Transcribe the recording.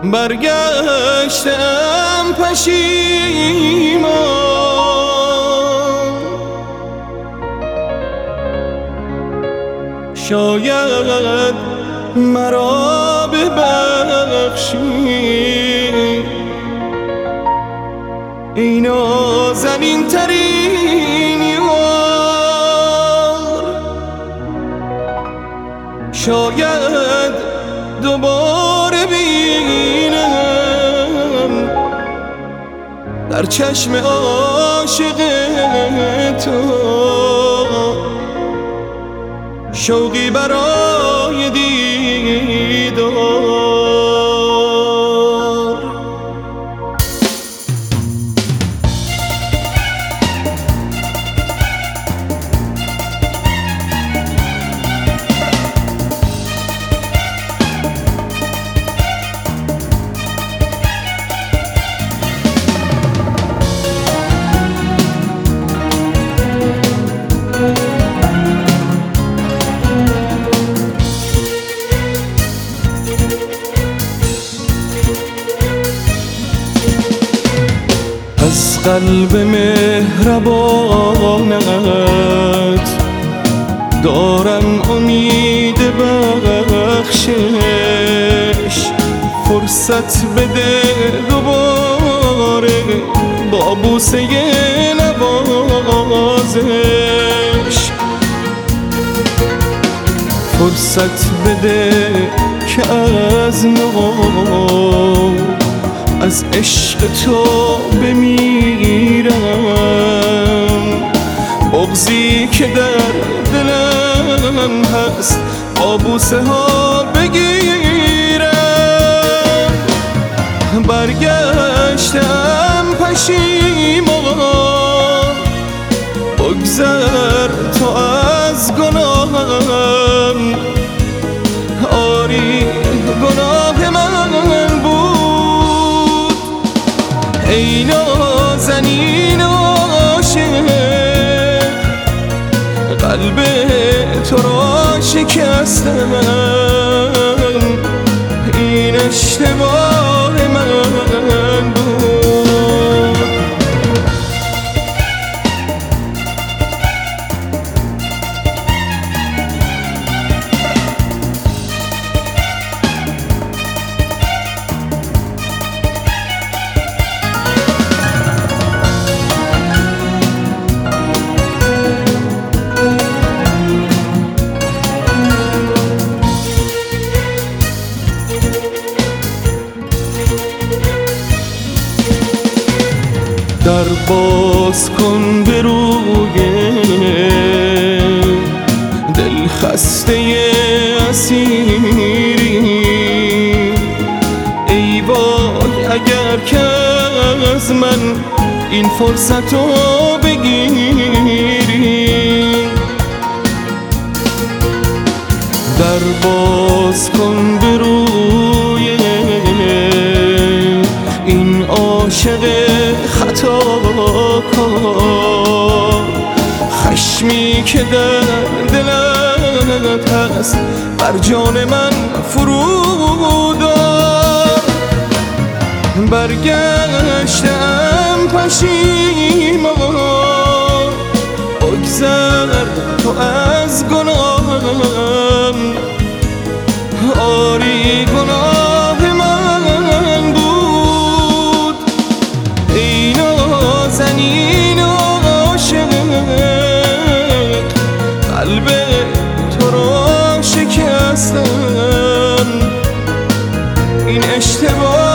برگشتم پشیمان، شاید مرا ببخشی ای نازنین ترین یار. شاید دوباره بینم در چشم عاشق تو شوقی برای دیدار. از قلب مهربانت دارم امید بخشش، فرصت بده دوباره با بوسه نوازش، فرصت بده که از نو از عشق تو بمیرم. بغضی که در دلم هست با بوسه ها بگیرم. برگشتم پشیمان، بگذر تو از گناهم. آری گناه من بود ای نازنین عاشق، قلب تو را شکستم. این اشتباه من بود. در باز کن به روی دل خسته اسیری. ای وای اگر که از من این فرصت رو بگیری. در باز کن به روی این عاشق خطاکار. خشمی که در دلت هست بر جان من فرودار. برگشتم پشیمان، بگذر تو از گناهم. آری گناه من بود ای نازنین عاشق، قلب تو را شکستم. این اشتباه